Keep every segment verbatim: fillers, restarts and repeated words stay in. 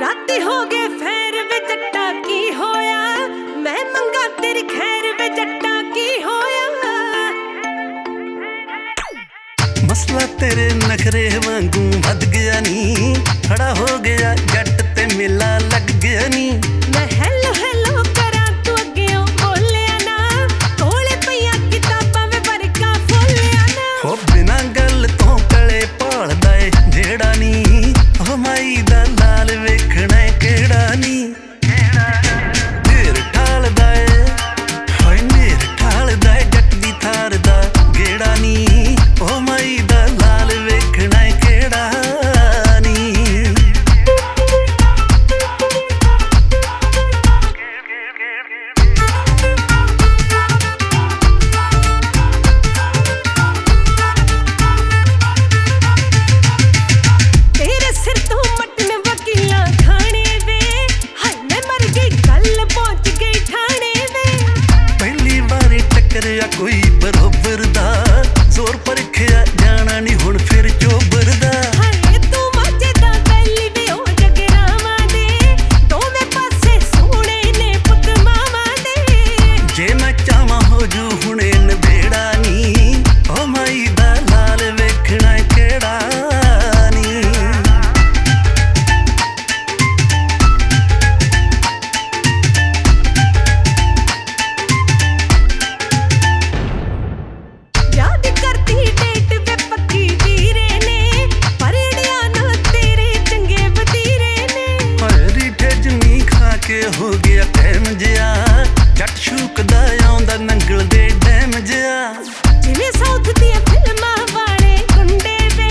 राती हो गए फेर वे जट्टा की होया, मैं मंगा तेरी खैर वे जट्टा की होया। मसला तेरे नखरे वांगू भद गया नी, खड़ा हो गया जट ते मेला लग गया नी। मैं हेलो हेलो करा तू अग्गियों बोलिया ना, कोले पईया किताबां वे बरका फोलिया ना। हो बिना गल तो कले भालदा ए जेड़ा नी, ओ माई दा लाल वेखना केड़ा नी। ढेर ढालदा ए हाय ढेर ढालदा ए जट दी थार दा गेड़ा नी, ओ माई दा लाल वेखना केड़ा नी। तेरे सिर तो मटन वकीला खाने वे, हाय मैं मर गई कल पहुंच गई ठाणे वे। पहली बारी टकरिया कोई बरोबर दा, जोर परखिया जाना नी हुण फिर चोबर दा। हाय तू माजे दा बैली वे ओ जगरावां दे, दोवें पासे सोहणे ने पुत मावां दे। जे मैं चावां हो जू हुणे नबेड़ा नी, ओ माई दा लाल वेखना केड़ा नी। याद करती डेट वे पक्की वीरे ने, परड़िया ना तेरे चंगे वतीरे ने। हाय रीठे जमी खा के हो गया टैम जिया, जट शूकदा आउंदा नंगल दे डैम जिया। जिवें साउथ दियां फिल्मां वाले गुंडे वे,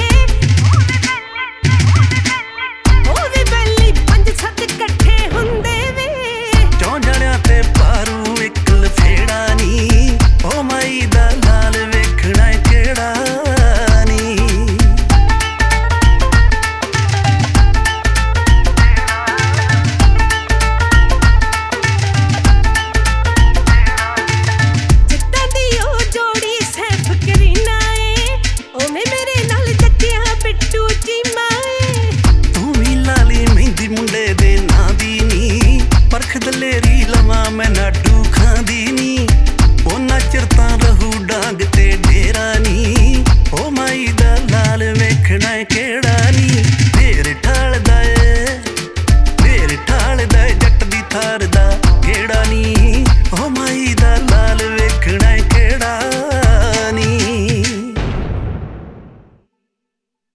ओ वे बैली पंज सत्त इकट्ठे हुंदे वे। चौं जणियां ते पारू इक लफेड़ा नी, ओ माई दा लाल वेखना केड़ा नी। जिद्दां दी ओ जोड़ी सैफ करीना ए, ओवें मेरे नाल जच्चिया बिट्टू चीमा ए। तू भी लाली मेहंदी मुंडे दे नां दी नी, परख दलेरी लवां मैं नाडू खांदी नी। ओना चिर तां रहू डांग ते डेरा नी, ओ माई दा लाल वेखना केड़ा नी। ढेर ढालदा ए ढेर ढालदा ए जट दी थार दा गेड़ा नी, ओ माई दा लाल